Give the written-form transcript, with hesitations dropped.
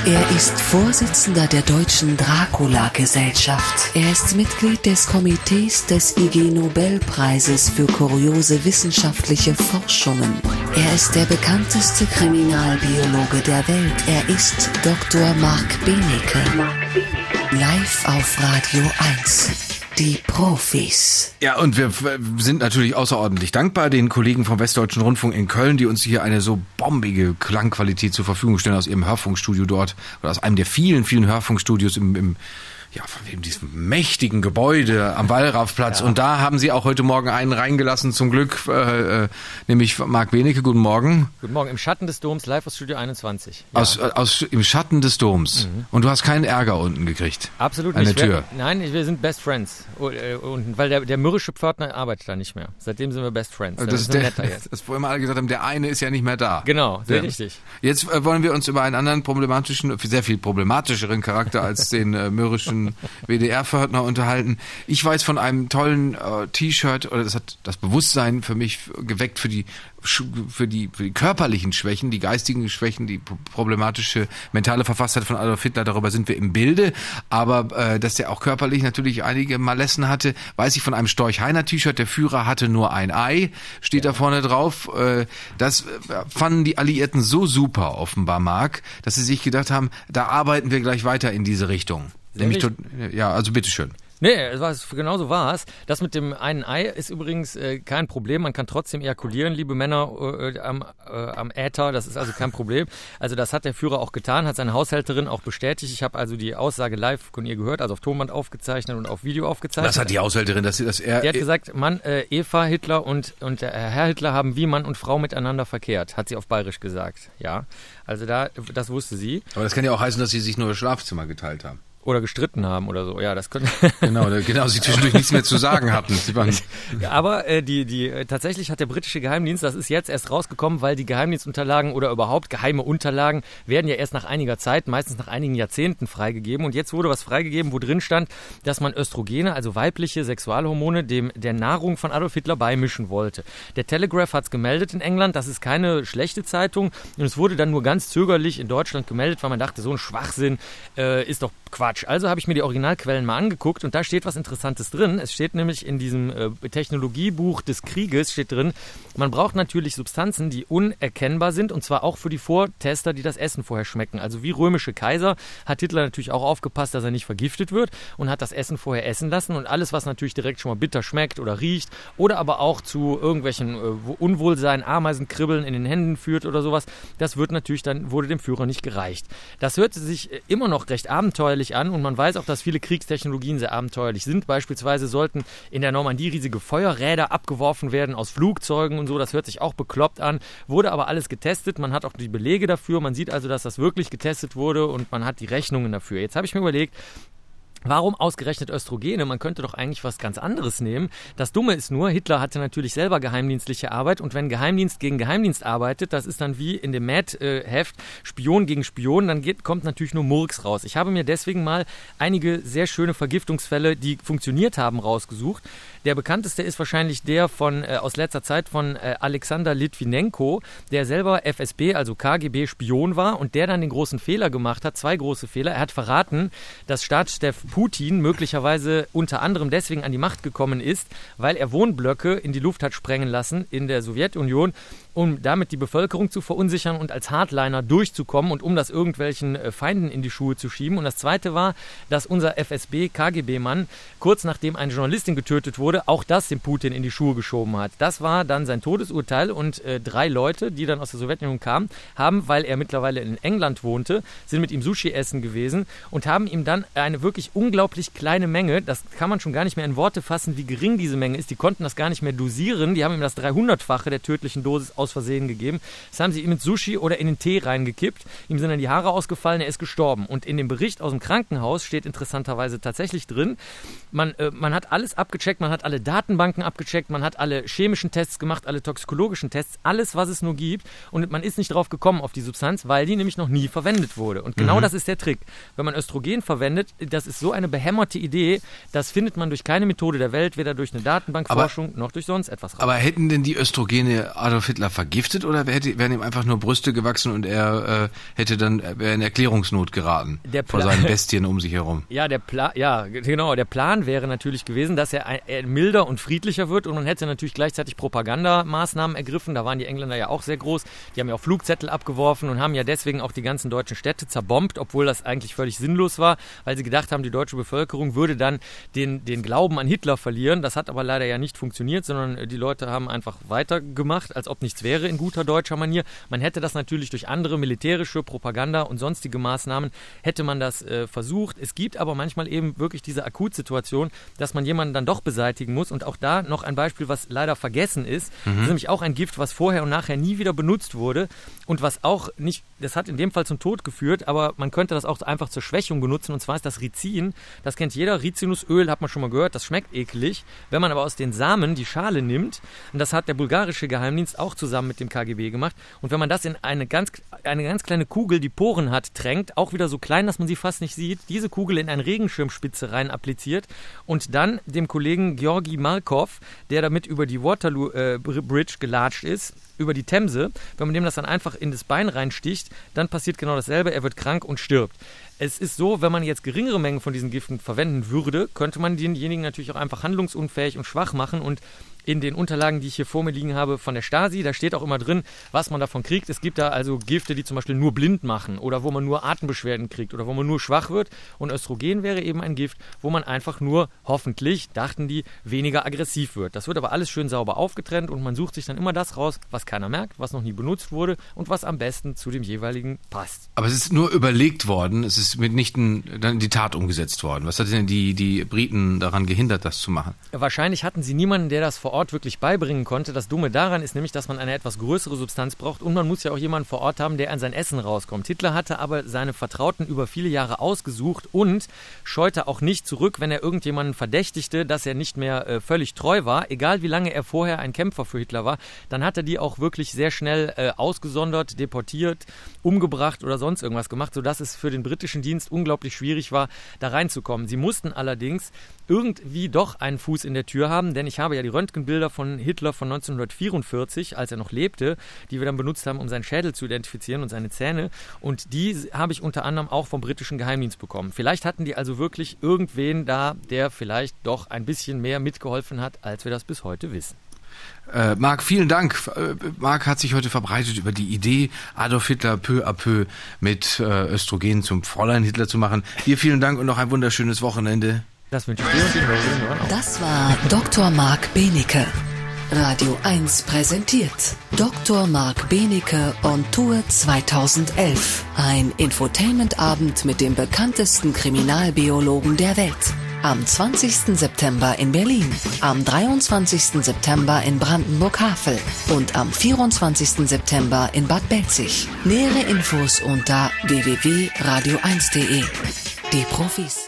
Er ist Vorsitzender der Deutschen Dracula-Gesellschaft. Er ist Mitglied des Komitees des IG-Nobelpreises für kuriose wissenschaftliche Forschungen. Er ist der bekannteste Kriminalbiologe der Welt. Er ist Dr. Marc Benecke. Live auf Radio 1. Die Profis. Ja, und wir sind natürlich außerordentlich dankbar den Kollegen vom Westdeutschen Rundfunk in Köln, die uns hier eine so bombige Klangqualität zur Verfügung stellen aus ihrem Hörfunkstudio dort oder aus einem der vielen, vielen Hörfunkstudios im von diesem mächtigen Gebäude am Wallraffplatz. Ja. Und da haben sie auch heute Morgen einen reingelassen, zum Glück, nämlich Marc Benecke. Guten Morgen. Guten Morgen, im Schatten des Doms, live aus Studio 21. Ja. Im Schatten des Doms. Mhm. Und du hast keinen Ärger unten gekriegt? Absolut an nicht. Der Tür? Nein, wir sind Best Friends. Und weil der mürrische Pförtner arbeitet da nicht mehr. Seitdem sind wir Best Friends. Das ist netter jetzt. Das, wo immer alle gesagt haben, der eine ist ja nicht mehr da. Genau, sehr richtig. Jetzt wollen wir uns über einen anderen sehr viel problematischeren Charakter als den mürrischen WDR-Pförtner unterhalten. Ich weiß von einem tollen T-Shirt, oder das hat das Bewusstsein für mich geweckt für die körperlichen Schwächen, die geistigen Schwächen, die problematische mentale Verfasstheit von Adolf Hitler, darüber sind wir im Bilde, aber dass er auch körperlich natürlich einige Malessen hatte, weiß ich von einem Storch-Heiner-T-Shirt, der Führer hatte nur ein Ei, steht da vorne drauf. Das fanden die Alliierten so super, offenbar, Marc, dass sie sich gedacht haben, da arbeiten wir gleich weiter in diese Richtung. Also bitteschön. Nee, genauso war es. Das mit dem einen Ei ist übrigens kein Problem. Man kann trotzdem ejakulieren, liebe Männer am Äther. Das ist also kein Problem. Also das hat der Führer auch getan, hat seine Haushälterin auch bestätigt. Ich habe also die Aussage live von ihr gehört, also auf Tonband aufgezeichnet und auf Video aufgezeichnet. Was hat die Haushälterin, dass er... Die hat gesagt, Eva Hitler und der Herr Hitler haben wie Mann und Frau miteinander verkehrt, hat sie auf Bayerisch gesagt. Ja, also das wusste sie. Aber das kann ja auch heißen, dass sie sich nur das Schlafzimmer geteilt haben. Oder gestritten haben oder so. Ja, das könnte. Genau, sie zwischendurch nichts mehr zu sagen hatten. Aber tatsächlich hat der britische Geheimdienst, das ist jetzt erst rausgekommen, weil die Geheimdienstunterlagen oder überhaupt geheime Unterlagen werden ja erst nach einiger Zeit, meistens nach einigen Jahrzehnten freigegeben. Und jetzt wurde was freigegeben, wo drin stand, dass man Östrogene, also weibliche Sexualhormone, der Nahrung von Adolf Hitler beimischen wollte. Der Telegraph hat es gemeldet in England, das ist keine schlechte Zeitung. Und es wurde dann nur ganz zögerlich in Deutschland gemeldet, weil man dachte, so ein Schwachsinn ist doch Quatsch. Also habe ich mir die Originalquellen mal angeguckt und da steht was Interessantes drin. Es steht nämlich in diesem Technologiebuch des Krieges, steht drin, man braucht natürlich Substanzen, die unerkennbar sind und zwar auch für die Vortester, die das Essen vorher schmecken. Also wie römische Kaiser hat Hitler natürlich auch aufgepasst, dass er nicht vergiftet wird und hat das Essen vorher essen lassen und alles, was natürlich direkt schon mal bitter schmeckt oder riecht oder aber auch zu irgendwelchen Unwohlsein, Ameisenkribbeln in den Händen führt oder sowas, das wurde dem Führer nicht gereicht. Das hörte sich immer noch recht abenteuerlich an und man weiß auch, dass viele Kriegstechnologien sehr abenteuerlich sind. Beispielsweise sollten in der Normandie riesige Feuerräder abgeworfen werden aus Flugzeugen und so. Das hört sich auch bekloppt an, wurde aber alles getestet. Man hat auch die Belege dafür. Man sieht also, dass das wirklich getestet wurde und man hat die Rechnungen dafür. Jetzt habe ich mir überlegt, warum ausgerechnet Östrogene? Man könnte doch eigentlich was ganz anderes nehmen. Das Dumme ist nur, Hitler hatte natürlich selber geheimdienstliche Arbeit und wenn Geheimdienst gegen Geheimdienst arbeitet, das ist dann wie in dem Mad-Heft Spion gegen Spion, dann kommt natürlich nur Murks raus. Ich habe mir deswegen mal einige sehr schöne Vergiftungsfälle, die funktioniert haben, rausgesucht. Der bekannteste ist wahrscheinlich der aus letzter Zeit von Alexander Litvinenko, der selber FSB, also KGB-Spion war und der dann den großen Fehler gemacht hat, 2 große Fehler. Er hat verraten, dass Staatschef Putin möglicherweise unter anderem deswegen an die Macht gekommen ist, weil er Wohnblöcke in die Luft hat sprengen lassen in der Sowjetunion, um damit die Bevölkerung zu verunsichern und als Hardliner durchzukommen und um das irgendwelchen Feinden in die Schuhe zu schieben. Und das Zweite war, dass unser FSB-KGB-Mann kurz nachdem eine Journalistin getötet wurde, auch das dem Putin in die Schuhe geschoben hat. Das war dann sein Todesurteil und 3 Leute, die dann aus der Sowjetunion kamen, haben, weil er mittlerweile in England wohnte, sind mit ihm Sushi essen gewesen und haben ihm dann eine wirklich unglaublich kleine Menge, das kann man schon gar nicht mehr in Worte fassen, wie gering diese Menge ist. Die konnten das gar nicht mehr dosieren. Die haben ihm das 300-fache der tödlichen Dosis aus Versehen gegeben. Das haben sie ihm mit Sushi oder in den Tee reingekippt. Ihm sind dann die Haare ausgefallen, er ist gestorben. Und in dem Bericht aus dem Krankenhaus steht interessanterweise tatsächlich drin, man hat alles abgecheckt, man hat alle Datenbanken abgecheckt, man hat alle chemischen Tests gemacht, alle toxikologischen Tests, alles, was es nur gibt. Und man ist nicht drauf gekommen auf die Substanz, weil die nämlich noch nie verwendet wurde. Und genau das ist der Trick. Wenn man Östrogen verwendet, das ist so eine behämmerte Idee, das findet man durch keine Methode der Welt, weder durch eine Datenbankforschung noch durch sonst etwas raus. Aber hätten denn die Östrogene Adolf Hitler vergiftet oder wären ihm einfach nur Brüste gewachsen und er wäre in Erklärungsnot geraten vor seinen Bestien um sich herum? Ja, der Plan wäre natürlich gewesen, dass er milder und friedlicher wird und man hätte natürlich gleichzeitig Propagandamaßnahmen ergriffen. Da waren die Engländer ja auch sehr groß. Die haben ja auch Flugzettel abgeworfen und haben ja deswegen auch die ganzen deutschen Städte zerbombt, obwohl das eigentlich völlig sinnlos war, weil sie gedacht haben, die deutsche Bevölkerung würde dann den Glauben an Hitler verlieren. Das hat aber leider ja nicht funktioniert, sondern die Leute haben einfach weitergemacht, als ob nichts wäre in guter deutscher Manier. Man hätte das natürlich durch andere militärische Propaganda und sonstige Maßnahmen hätte man das versucht. Es gibt aber manchmal eben wirklich diese Akutsituation, dass man jemanden dann doch beseitigen muss. Und auch da noch ein Beispiel, was leider vergessen ist. Das ist nämlich auch ein Gift, was vorher und nachher nie wieder benutzt wurde und was auch nicht, das hat in dem Fall zum Tod geführt, aber man könnte das auch einfach zur Schwächung benutzen, und zwar ist das Ricin. Das kennt jeder, Rizinusöl hat man schon mal gehört, das schmeckt eklig. Wenn man aber aus den Samen die Schale nimmt, und das hat der bulgarische Geheimdienst auch zusammen mit dem KGB gemacht, und wenn man das in eine ganz kleine Kugel, die Poren hat, tränkt, auch wieder so klein, dass man sie fast nicht sieht, diese Kugel in eine Regenschirmspitze rein appliziert und dann dem Kollegen Georgi Markov, der damit über die Waterloo Bridge gelatscht ist, über die Themse, wenn man dem das dann einfach in das Bein reinsticht, dann passiert genau dasselbe, er wird krank und stirbt. Es ist so, wenn man jetzt geringere Mengen von diesen Giften verwenden würde, könnte man denjenigen natürlich auch einfach handlungsunfähig und schwach machen, und in den Unterlagen, die ich hier vor mir liegen habe von der Stasi, da steht auch immer drin, was man davon kriegt. Es gibt da also Gifte, die zum Beispiel nur blind machen oder wo man nur Atembeschwerden kriegt oder wo man nur schwach wird. Und Östrogen wäre eben ein Gift, wo man einfach nur, hoffentlich, dachten die, weniger aggressiv wird. Das wird aber alles schön sauber aufgetrennt und man sucht sich dann immer das raus, was keiner merkt, was noch nie benutzt wurde und was am besten zu dem jeweiligen passt. Aber es ist nur überlegt worden, es ist mitnichten dann die Tat umgesetzt worden. Was hat denn die Briten daran gehindert, das zu machen? Wahrscheinlich hatten sie niemanden, der das vor Ort wirklich beibringen konnte. Das Dumme daran ist nämlich, dass man eine etwas größere Substanz braucht und man muss ja auch jemanden vor Ort haben, der an sein Essen rauskommt. Hitler hatte aber seine Vertrauten über viele Jahre ausgesucht und scheute auch nicht zurück, wenn er irgendjemanden verdächtigte, dass er nicht mehr völlig treu war, egal wie lange er vorher ein Kämpfer für Hitler war, dann hat er die auch wirklich sehr schnell ausgesondert, deportiert, umgebracht oder sonst irgendwas gemacht, sodass es für den britischen Dienst unglaublich schwierig war, da reinzukommen. Sie mussten allerdings irgendwie doch einen Fuß in der Tür haben, denn ich habe ja die Röntgenbilder von Hitler von 1944, als er noch lebte, die wir dann benutzt haben, um seinen Schädel zu identifizieren und seine Zähne, und die habe ich unter anderem auch vom britischen Geheimdienst bekommen. Vielleicht hatten die also wirklich irgendwen da, der vielleicht doch ein bisschen mehr mitgeholfen hat, als wir das bis heute wissen. Marc, vielen Dank. Marc hat sich heute verbreitet über die Idee, Adolf Hitler peu à peu mit Östrogen zum Fräulein Hitler zu machen. Dir vielen Dank und noch ein wunderschönes Wochenende. Das wünsche ich dir und den Hörern auch. Das war Dr. Marc Benecke. Radio 1 präsentiert Dr. Marc Benecke on Tour 2011. Ein Infotainment-Abend mit dem bekanntesten Kriminalbiologen der Welt. Am 20. September in Berlin, am 23. September in Brandenburg-Havel und am 24. September in Bad Belzig. Nähere Infos unter www.radio1.de. Die Profis.